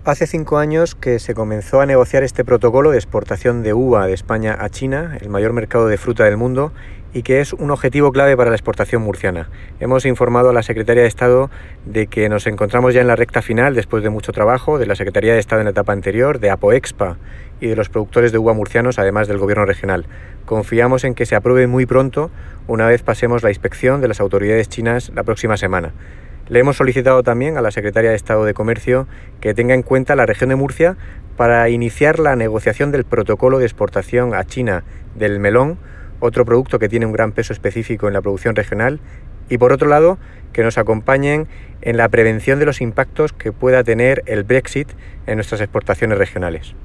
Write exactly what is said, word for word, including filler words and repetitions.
Hace cinco años que se comenzó a negociar este protocolo de exportación de uva de España a China, el mayor mercado de fruta del mundo, y que es un objetivo clave para la exportación murciana. Hemos informado a la Secretaría de Estado de que nos encontramos ya en la recta final, después de mucho trabajo, de la Secretaría de Estado en la etapa anterior, de APOEXPA y de los productores de uva murcianos, además del Gobierno regional. Confiamos en que se apruebe muy pronto, una vez pasemos la inspección de las autoridades chinas la próxima semana. Le hemos solicitado también a la Secretaría de Estado de Comercio que tenga en cuenta la región de Murcia para iniciar la negociación del protocolo de exportación a China del melón, otro producto que tiene un gran peso específico en la producción regional, y por otro lado, que nos acompañen en la prevención de los impactos que pueda tener el Brexit en nuestras exportaciones regionales.